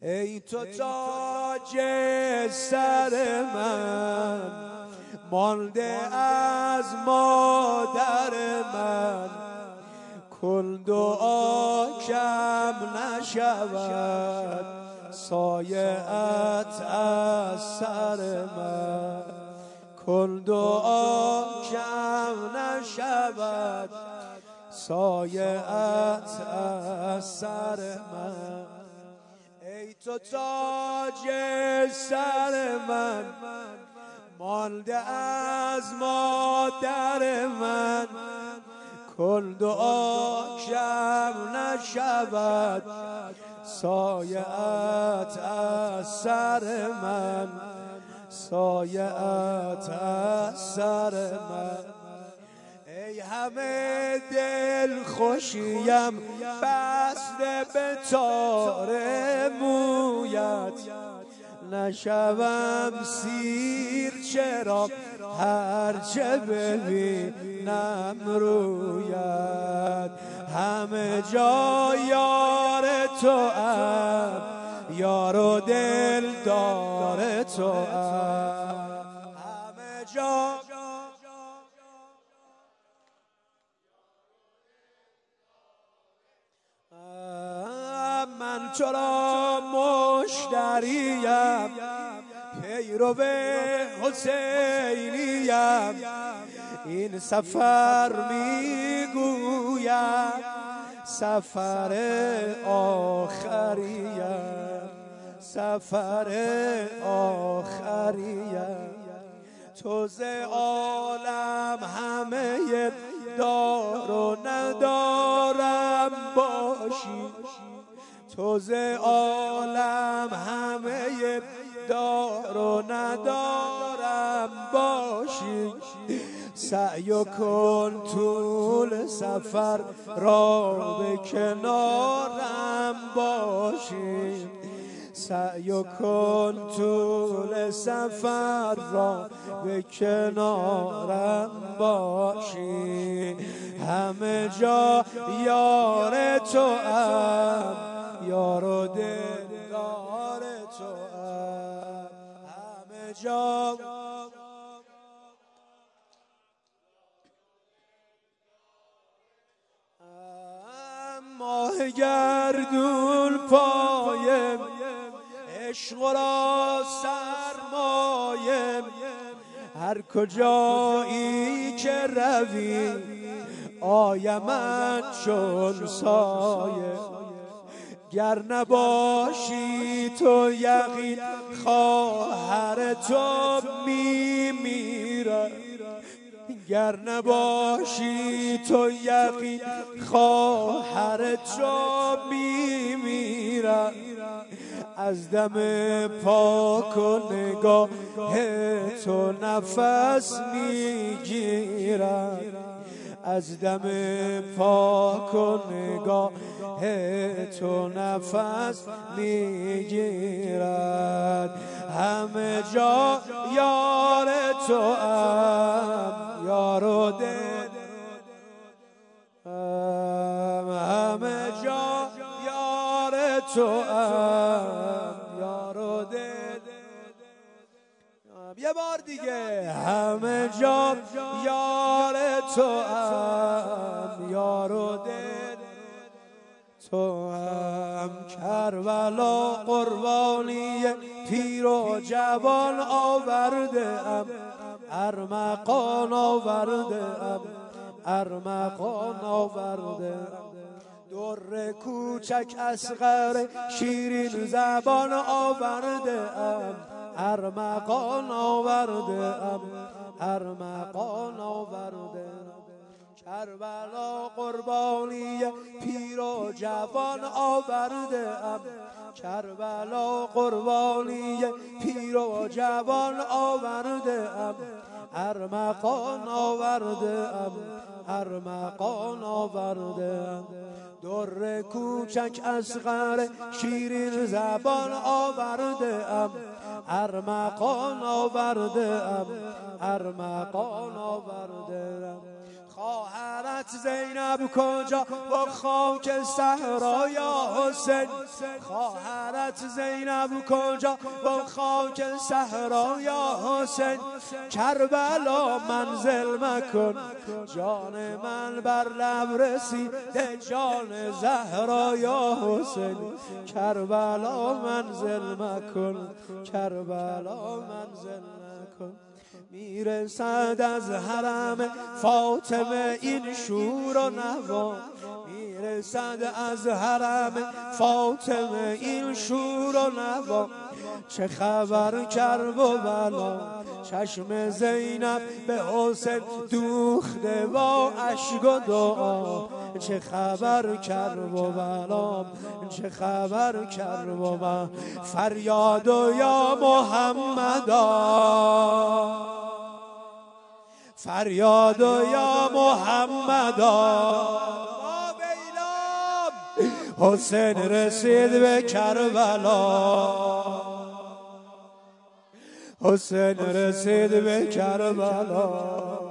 ای تو تاج سر من، مانده از مادر من. کن دعا کم نشود، سایه‌ات از سر من. کن دعا کم نشود، سایه‌ات از سر من. ای تو تاج سر من، مانده از مادر من. کن دعا کم نشود، سایه‌ات از سر من. سایه‌ات از سر من. ای همه دل خوشیم بسته به تار مویت. نشوم سیر چرا هرچه ببینم رویت. همه جا یار تو ام، یار و دلدار تو ام. همه جا من تو را مشتریم، پیرو حسینیم. این سفر میگویم سفر آخریم، سفر آخریم. تو ز عالم همه دار و ندارم باشی. تو ز عالم همه دار و ندارم باشی. سعی کن طول سفر را به کنارم باشی. سعی کن طول سفر را به کنارم باشی. همه جا یار تو ام، یار و دلدار تو ام. همه جا ماه گردون پایم، عشق را سرمایم. هر کجایی که روی آیمت چون سایه. گر نباشی تو یقین خواهر تو میمیرد. گر نباشی تو یقین خواهر تو میمیرد. از دم پاک و نگاه تو نفس میگیرد. از دم پاک و نگاه تو نفس میگیرد. همه جا یار تو ام، یار و دل. همه جا یار تو ام، یار و دل. یه بار دیگه. همه جا یار تو ام، یار و دل تو ام. کربلا قربانی پیر و جوان آورده ام، ارمغان آورده ام، ارمغان آورده ام. در کوچک اصغر شیرین زبان آورده ام، ارمغان آورده ام، ارمغان آورده ام. کربلا قربانی پیر و جوان آورده ام، کربلا قربانی پیر و جوان آورده ام، ارمغان آورده ام، ارمغان آورده ام. در کوچک اصغر شیرین زبان آورده ام، ارمغان آورده ام، ارمغان آورده ام. خواهرت خواهرت زینب کجا با خاک صحرا یا حسین؟ خواهرت زینب کجا با خاک صحرا یا حسین؟ کربلا منزل مکن، جان من بر لب رسیده جان زهرا یا حسین. کربلا منزل مکن، کربلا منزل مکن. میرسد از حرم فاطمه این شور و نوا، میرسد از حرم فاطمه این شور و نوا. چه خبر کرب و بلا، چشم زینب به حسین دوخته با اشک و دعا. چه خبر کرب و بلا، چه خبر کرب و بلا. فریاد و یا محمدا، فریاد و یا محمدا. حسین رسید به کربلا، حسین رسید به کربلا.